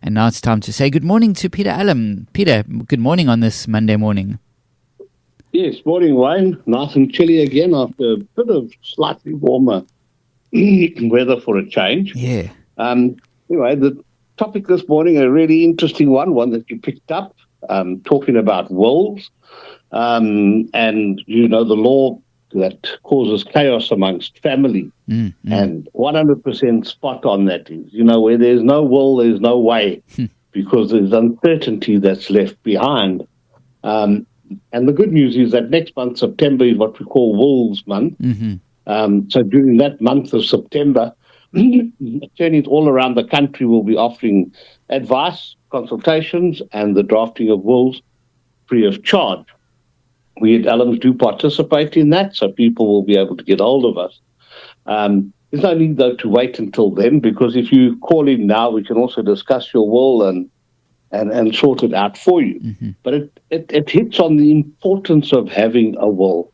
And now it's time to say good morning to Peter Allen. Peter, good morning on this Monday morning. Yes, morning, Wayne. Nice and chilly again after a bit of slightly warmer weather for a change. Yeah. Anyway, the topic this morning, a really interesting one that you picked up, talking about wills, and, the law that causes chaos amongst family. And 100% spot on that is, where there's no will, there's no way, because there's uncertainty that's left behind. And the good news is that next month, September, is what we call Wills Month. So during that month of September, attorneys all around the country will be offering advice, consultations, and the drafting of wills free of charge. We at Allens do participate in that, so people will be able to get hold of us. There's no need, though, to wait until then, because if you call in now, we can also discuss your will and sort it out for you. But it hits on the importance of having a will.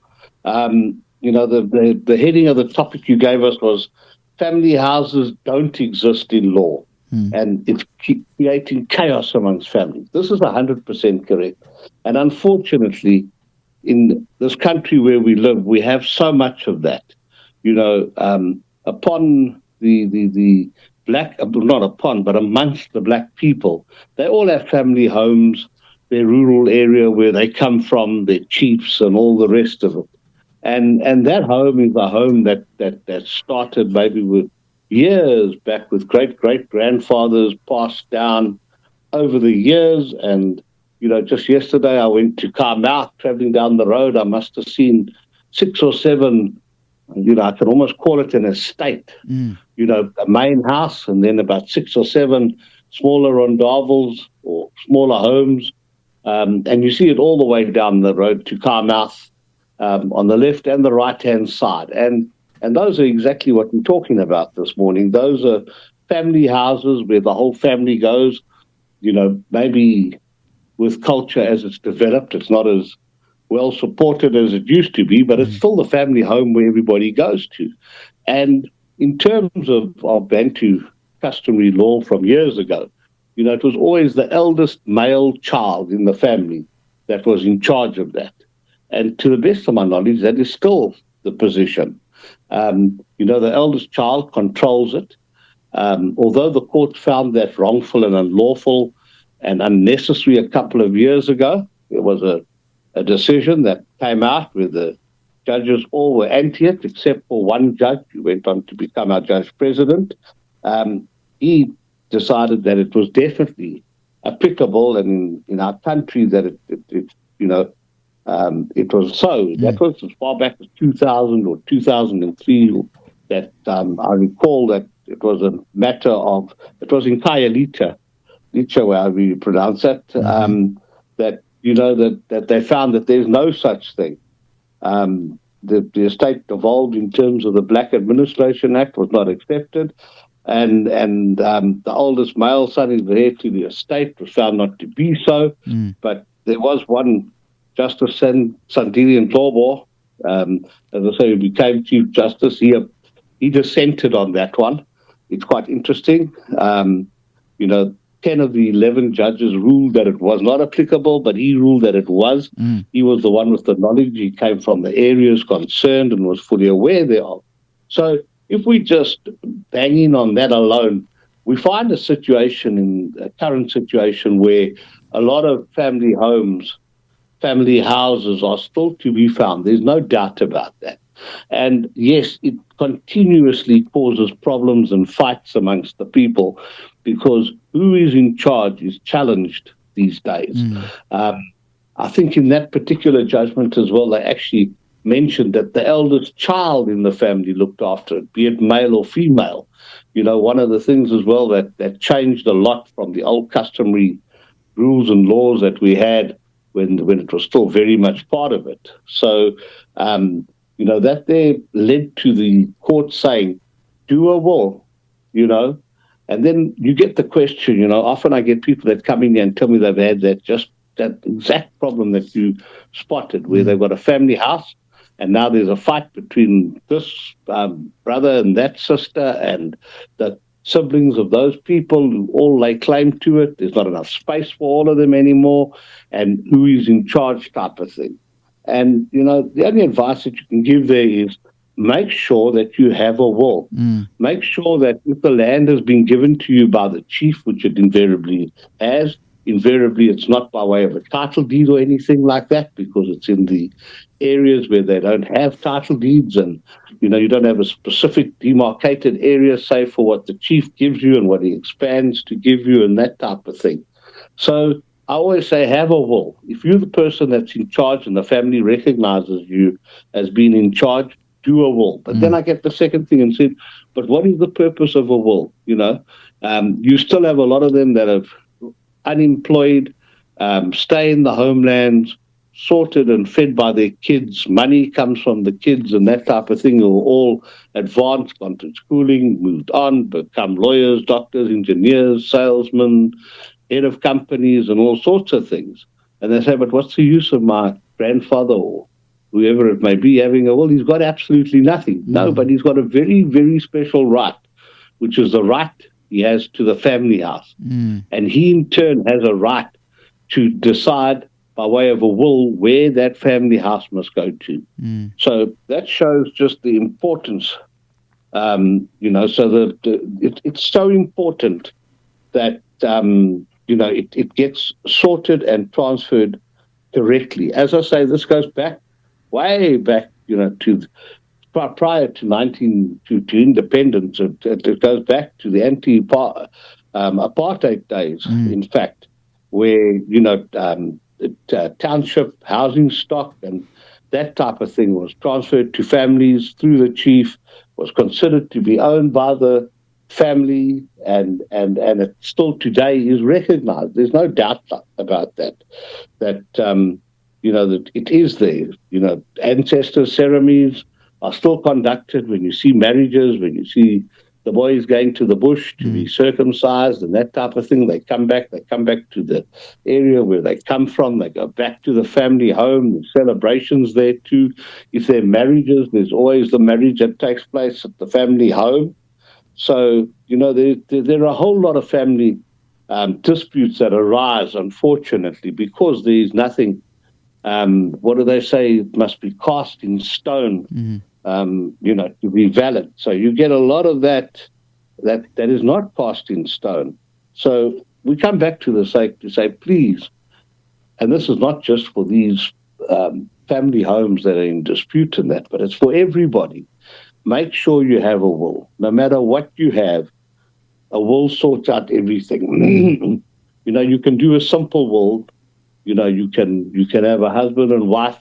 The heading of the topic you gave us was family houses don't exist in law, and it's creating chaos amongst families. This is 100% correct. And unfortunately, in this country where we live, we have so much of that. Upon the black, not upon, but amongst the black people, they all have family homes, their rural area where they come from, their chiefs and all the rest of it. And that home is a home that started maybe with years back with great-great-grandfathers passed down over the years. And, just yesterday I went to Carmouth, traveling down the road. I must have seen 6 or 7, I can almost call it an estate, a main house, and then about 6 or 7 smaller rondavels or smaller homes. And you see it all the way down the road to Carmouth, on the left and the right-hand side. And those are exactly what we're talking about this morning. Those are family houses where the whole family goes, maybe with culture as it's developed. It's not as well supported as it used to be, but it's still the family home where everybody goes to. And in terms of Bantu customary law from years ago, it was always the eldest male child in the family that was in charge of that. And to the best of my knowledge, that is still the position. The eldest child controls it. Although the court found that wrongful and unlawful and unnecessary a couple of years ago, there was a decision that came out where the judges all were anti it, except for one judge who went on to become our judge president. He decided that it was definitely applicable, and in our country that it was so. That was as far back as 2000 or 2003 that I recall that it was a matter of, it was in Khayelitsha, how we pronounce that, that they found that there's no such thing. The estate devolved in terms of the Black Administration Act was not accepted, and the oldest male son is the heir to the estate was found not to be so. But there was one Justice Sandile Ntobo, as I say, who became Chief Justice. He dissented on that one. It's quite interesting. 10 of the 11 judges ruled that it was not applicable, but he ruled that it was. He was the one with the knowledge. He came from the areas concerned and was fully aware thereof. So if we just bang in on that alone, we find a current situation where a lot of family homes, family houses are still to be found. There's no doubt about that. And yes, it continuously causes problems and fights amongst the people because who is in charge is challenged these days. I think in that particular judgment as well, they actually mentioned that the eldest child in the family looked after it, be it male or female. One of the things as well that changed a lot from the old customary rules and laws that we had when it was still very much part of it. So, that there led to the court saying, do a will, and then you get the question, often I get people that come in here and tell me they've had that exact problem that you spotted, where they've got a family house and now there's a fight between this brother and that sister, and the siblings of those people who all lay claim to it. There's not enough space for all of them anymore, and who is in charge type of thing. And, the only advice that you can give there is make sure that you have a will. Make sure that if the land has been given to you by the chief, which it invariably has, invariably it's not by way of a title deed or anything like that, because it's in the areas where they don't have title deeds, and you don't have a specific demarcated area, say, for what the chief gives you and what he expands to give you and that type of thing. So I always say have a will. If you're the person that's in charge and the family recognizes you as being in charge, do a will. But then I get the second thing and said, but what is the purpose of a will? You still have a lot of them that are unemployed, stay in the homelands, sorted and fed by their kids. Money comes from the kids and that type of thing, who are all advanced, gone to schooling, moved on, become lawyers, doctors, engineers, salesmen, head of companies and all sorts of things. And they say, but what's the use of my grandfather or whoever it may be having a will? He's got absolutely nothing. No, but he's got a very, very special right, which is the right he has to the family house. And he in turn has a right to decide by way of a will where that family house must go to. So that shows just the importance, so that it's so important that, it gets sorted and transferred correctly. As I say, this goes back, way back, to prior to independence. It goes back to the anti-apartheid days, in fact, where, township housing stock and that type of thing was transferred to families through the chief, was considered to be owned by the family, and it still today is recognized. There's no doubt about that that it is there. Ancestor ceremonies are still conducted when you see marriages, when you see the boys going to the bush to be circumcised and that type of thing. They come back to the area where they come from. They go back to the family home. There's celebrations there too. If they're marriages, there's always the marriage that takes place at the family home. So, there are a whole lot of family disputes that arise, unfortunately, because there is nothing, what do they say, it must be cast in stone, to be valid. So you get a lot of that is not cast in stone. So we come back to the sake to say, please, and this is not just for these family homes that are in dispute and that, but it's for everybody. Make sure you have a will. No matter what you have, a will sorts out everything. You can do a simple will. You can have a husband and wife.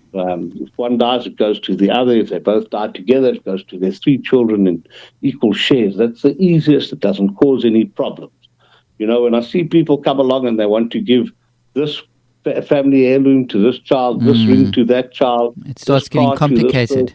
If one dies, it goes to the other. If they both die together, it goes to their 3 children in equal shares. That's the easiest. It doesn't cause any problems. When I see people come along and they want to give this family heirloom to this child, this ring to that child, it starts getting complicated.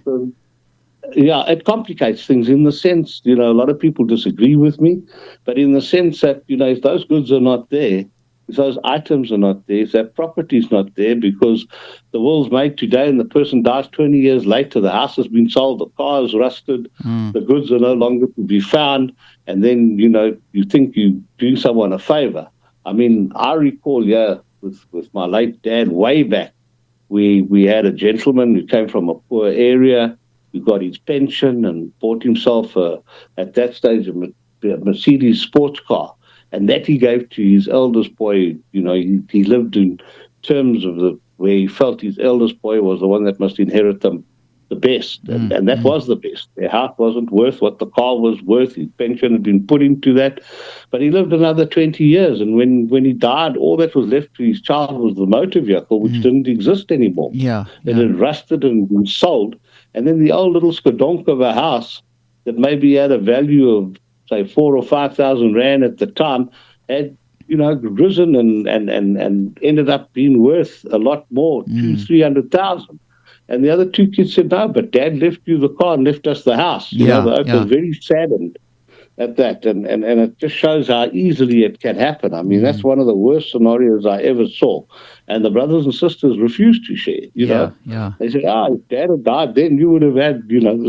Yeah, it complicates things in the sense, a lot of people disagree with me, but in the sense that, if those goods are not there, if those items are not there, if that property is not there, because the will's made today and the person dies 20 years later, the house has been sold, the car is rusted, the goods are no longer to be found, and then, you think you're doing someone a favor. I mean, I recall, with my late dad way back, we had a gentleman who came from a poor area, who got his pension and bought himself, at that stage, a Mercedes sports car. And that he gave to his eldest boy. He lived in terms of where he felt his eldest boy was the one that must inherit them the best. And that was the best. Their house wasn't worth what the car was worth. His pension had been put into that. But he lived another 20 years. And when he died, all that was left to his child was the motor vehicle, which didn't exist anymore. It had rusted and been sold. And then the old little skodonk of a house that maybe had a value of, say, 4,000 or 5,000 rand at the time, had, risen and ended up being worth a lot more, 200,000-300,000. And the other 2 kids said, no, but Dad left you the car and left us the house. They were very saddened at that. And it just shows how easily it can happen. I mean, that's one of the worst scenarios I ever saw. And the brothers and sisters refused to share, They said, if Dad had died, then you would have had, this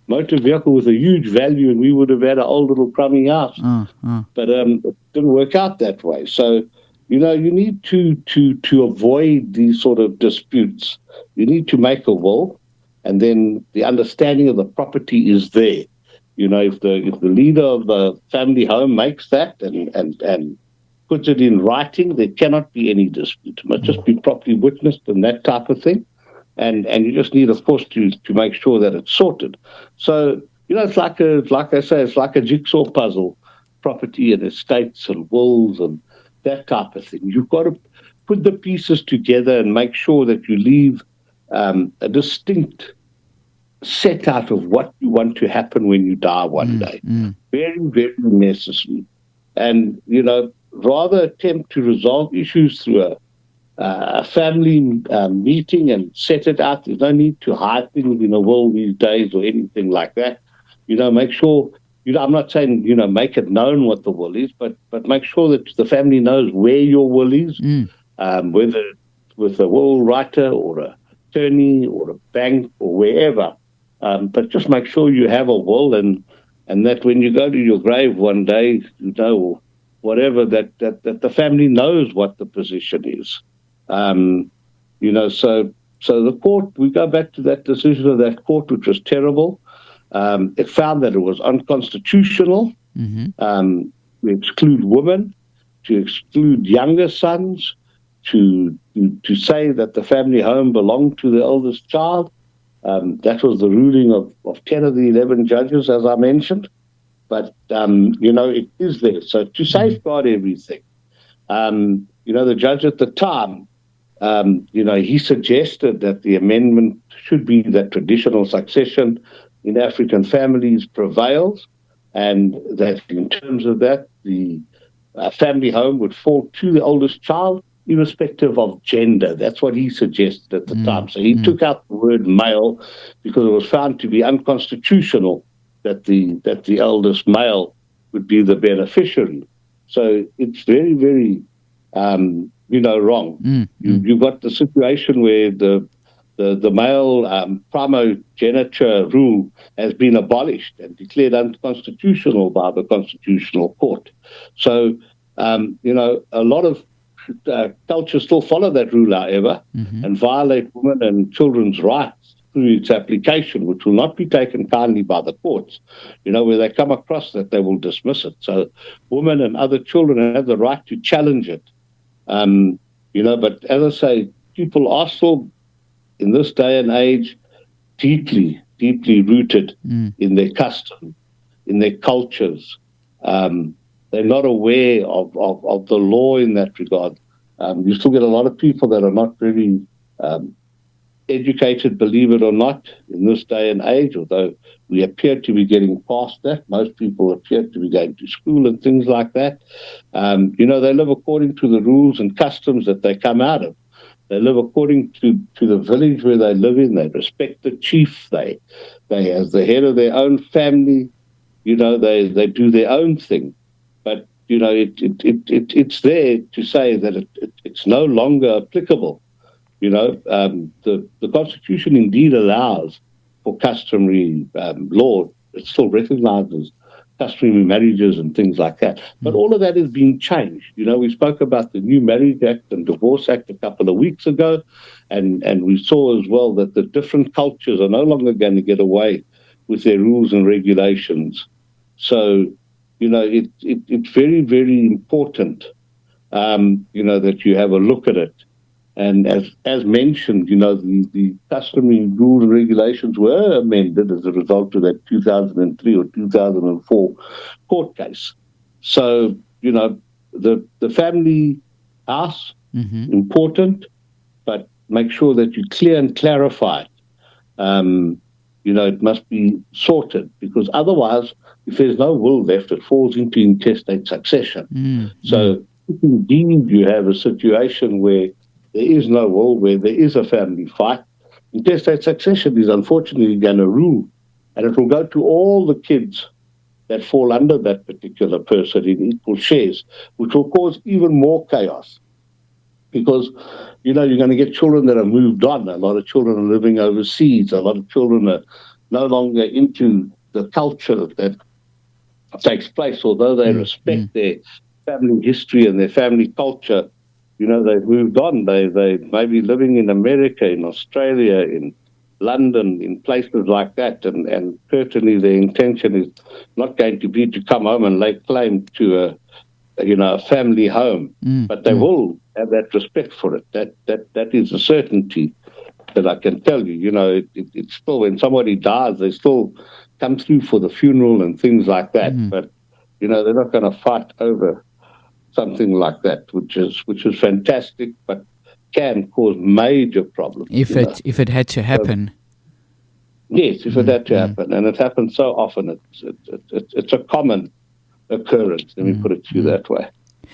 motor vehicle with a huge value, and we would have had an old little crummy house. But it didn't work out that way. So, you need to avoid these sort of disputes. You need to make a will, and then the understanding of the property is there. If the leader of the family home makes that and puts it in writing, there cannot be any dispute. It must just be properly witnessed and that type of thing. And you just need, of course, to make sure that it's sorted. So, it's like a jigsaw puzzle, property and estates and wills and that type of thing. You've got to put the pieces together and make sure that you leave a distinct set out of what you want to happen when you die one day. Very, very necessary. And, rather attempt to resolve issues through a family meeting and set it out. There's no need to hide things in a will these days or anything like that. Make sure, I'm not saying, make it known what the will is, but make sure that the family knows where your will is, whether with a will writer or an attorney or a bank or wherever. But just make sure you have a will and that when you go to your grave one day, or whatever, that the family knows what the position is. So the court, we go back to that decision of that court, which was terrible. It found that it was unconstitutional to exclude women, to exclude younger sons, to say that the family home belonged to the eldest child. That was the ruling of 10 of the 11 judges, as I mentioned. But, it is there. So to safeguard everything, the judge at the time, he suggested that the amendment should be that traditional succession in African families prevails, and that in terms of that, the family home would fall to the oldest child, irrespective of gender. That's what he suggested at the time. So he took out the word male because it was found to be unconstitutional that the eldest male would be the beneficiary. So it's very, very, wrong. You've got the situation where the male primogeniture rule has been abolished and declared unconstitutional by the Constitutional Court. So, a lot of cultures still follow that rule, however, and violate women and children's rights through its application, which will not be taken kindly by the courts. Where they come across that, they will dismiss it. So women and other children have the right to challenge it. But as I say, people are still, in this day and age, deeply, deeply rooted in their custom, in their cultures. They're not aware of the law in that regard. You still get a lot of people that are not very educated, believe it or not, in this day and age, although we appear to be getting past that. Most people appear to be going to school and things like that. They live according to the rules and customs that they come out of. They live according to the village where they live in. They respect the chief. They as the head of their own family, they do their own thing. But, it's there to say that it's no longer applicable. The Constitution indeed allows for customary law. It still recognizes customary marriages and things like that. But all of that is being changed. We spoke about the new Marriage Act and Divorce Act a couple of weeks ago, and we saw as well that the different cultures are no longer going to get away with their rules and regulations. So, it's very, very important, that you have a look at it. And as mentioned, the customary rules and regulations were amended as a result of that 2003 or 2004 court case. So, the family house, important, but make sure that you clear and clarify it. It must be sorted, because otherwise, if there's no will left, it falls into intestate succession. So, if indeed you have a situation where there is no will, where there is a family fight, intestate succession is unfortunately going to rule, and it will go to all the kids that fall under that particular person in equal shares, which will cause even more chaos. Because, you're going to get children that have moved on. A lot of children are living overseas. A lot of children are no longer into the culture that takes place, although they respect their family history and their family culture. They've moved on. They may be living in America, in Australia, in London, in places like that, and certainly their intention is not going to be to come home and lay claim to a family home, but they will have that respect for it. That is a certainty that I can tell you. It's still, when somebody dies, they still come through for the funeral and things like that. But they're not going to fight over something like that, which is fantastic, but can cause major problems. If it had to happen. Yes, if it had to happen, and it happens so often, it's a common occurrence. Let me put it to you that way.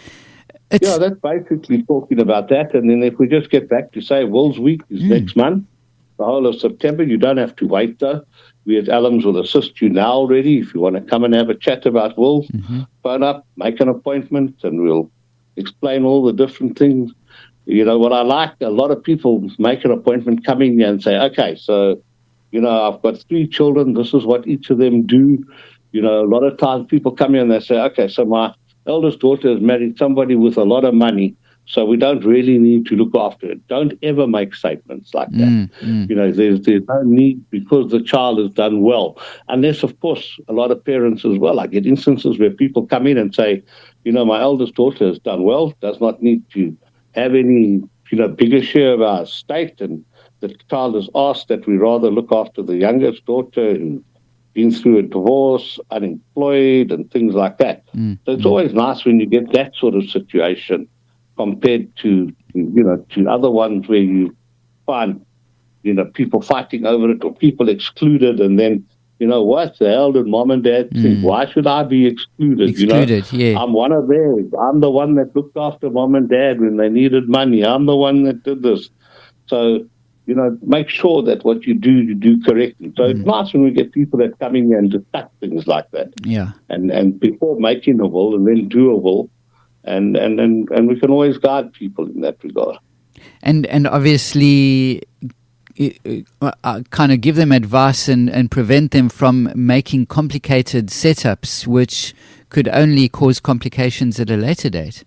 That's basically talking about that. And then if we just get back to, say, Wills Week is next month, the whole of September. You don't have to wait, though. We at Allums will assist you now already. If you want to come and have a chat about wills, phone up, make an appointment, and we'll explain all the different things. What I like, a lot of people make an appointment, come in here and say, okay, so, I've got 3 children. This is what each of them do. A lot of times people come in and they say, okay, so my eldest daughter has married somebody with a lot of money, so we don't really need to look after it. Don't ever make statements like that. There's no need, because the child has done well. Unless, of course, a lot of parents as well. I get instances where people come in and say, my eldest daughter has done well, does not need to have any, bigger share of our estate, and the child has asked that we rather look after the youngest daughter who's been through a divorce, unemployed, and things like that. So it's always nice when you get that sort of situation compared to, to other ones where you find, people fighting over it or people excluded, and then, what the hell did mom and dad think? Why should I be excluded? Yeah. I'm one of theirs. I'm the one that looked after mom and dad when they needed money. I'm the one that did this. So, make sure that what you do correctly. So it's nice when we get people that come in here and discuss things like that. Yeah. And before making a will, and then do a will, and we can always guide people in that regard. And obviously, kind of give them advice and prevent them from making complicated setups, which could only cause complications at a later date.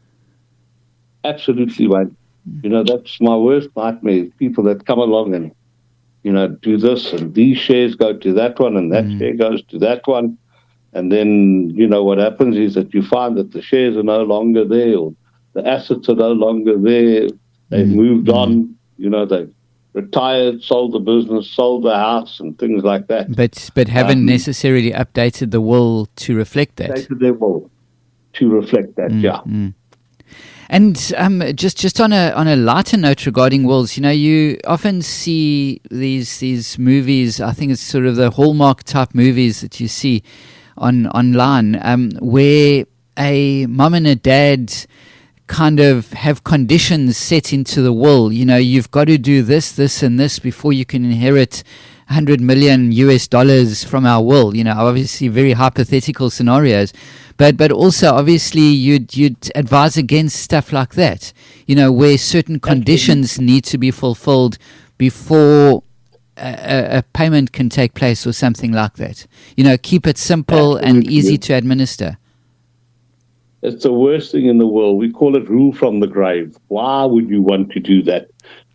Absolutely, Wayne. That's my worst nightmare. People that come along and, do this, and these shares go to that one, and that share goes to that one. And then, what happens is that you find that the shares are no longer there, or the assets are no longer there. They've moved on, they've retired, sold the business, sold the house, and things like that. But haven't necessarily updated the will to reflect that. Updated their will to reflect that, yeah. And just on a lighter note regarding wills, you often see these movies. I think it's sort of the Hallmark type movies that you see online, where a mum and a dad kind of have conditions set into the will. You've got to do this, this, and this before you can inherit $100 million from our will. Obviously very hypothetical scenarios. But also, obviously, you'd advise against stuff like that, where certain conditions need to be fulfilled before a payment can take place or something like that. Keep it simple and easy to administer. It's the worst thing in the world. We call it rule from the grave. Why would you want to do that?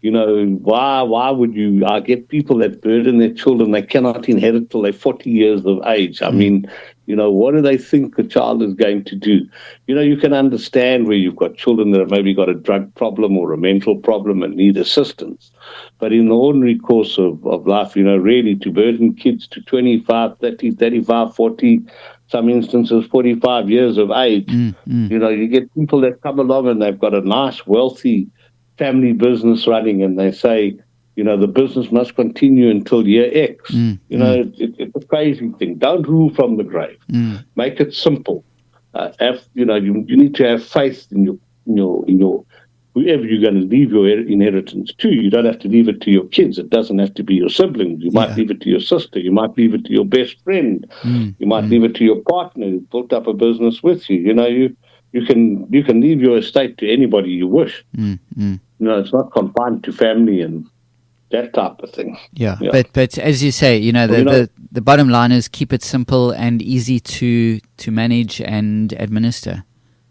Why would you? I get people that burden their children. They cannot inherit till they're 40 years of age. I mean, what do they think the child is going to do? You can understand where you've got children that have maybe got a drug problem or a mental problem and need assistance. But in the ordinary course of life, really to burden kids to 25, 30, 35, 40, some instances 45 years of age, you get people that come along and they've got a nice, wealthy family business running, and they say, the business must continue until year X. It's a crazy thing. Don't rule from the grave. Make it simple. You need to have faith in your whoever you're going to leave your inheritance to. You don't have to leave it to your kids. It doesn't have to be your siblings. You might leave it to your sister. You might leave it to your best friend. You might leave it to your partner who built up a business with you. You can leave your estate to anybody you wish. It's not confined to family and that type of thing. Yeah. But as you say, the bottom line is keep it simple and easy to manage and administer.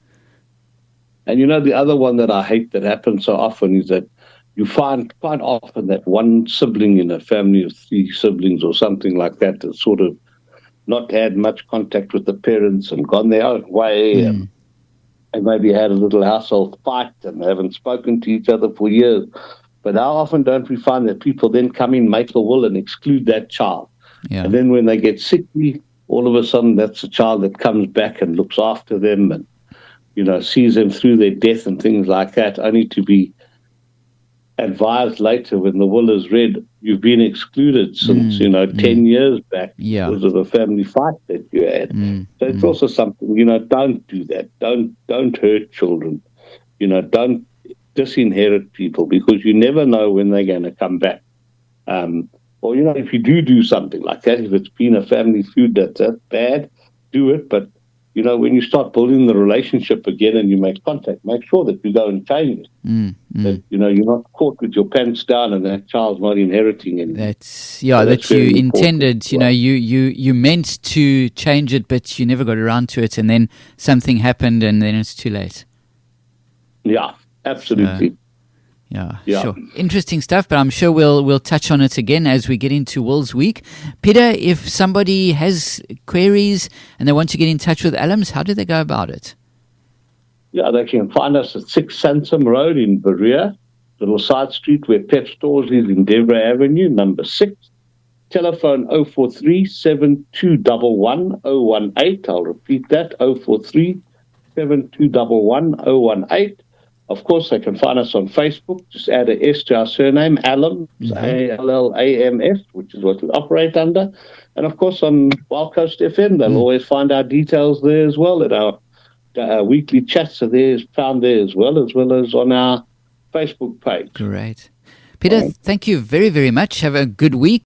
And the other one that I hate that happens so often is that you find quite often that one sibling in a family of 3 siblings or something like that has sort of not had much contact with the parents and gone their own way and maybe had a little household fight and haven't spoken to each other for years. But how often don't we find that people then come in, make a will and exclude that child? Yeah. And then when they get sickly, all of a sudden that's a child that comes back and looks after them and, sees them through their death and things like that, only to be advised later when the will is read, you've been excluded since, 10 years back because of a family fight that you had. So it's also something, don't do that. Don't hurt children. Don't disinherit people because you never know when they're going to come back. Or, if you do something like that, if it's been a family feud that's bad, do it. But, when you start building the relationship again and you make contact, make sure that you go and change it. That, you're not caught with your pants down and that child's not inheriting anything. That's you intended, you meant to change it, but you never got around to it. And then something happened and then it's too late. Yeah, absolutely. Yeah, sure. Interesting stuff, but I'm sure we'll touch on it again as we get into Wills Week. Peter, if somebody has queries and they want to get in touch with Allums, how do they go about it? Yeah, they can find us at 6 Sansom Road in Berea, little side street where Pep Stores is in Devra Avenue, number 6. Telephone 043 7211 018. I'll repeat that, 043 7211 018. Of course, they can find us on Facebook. Just add an S to our surname, Allums, Allams, which is what we operate under. And, of course, on Wild Coast FM, they'll always find our details there as well. And our weekly chats are there, found there as well as on our Facebook page. Great. Peter, thank you very, very much. Have a good week.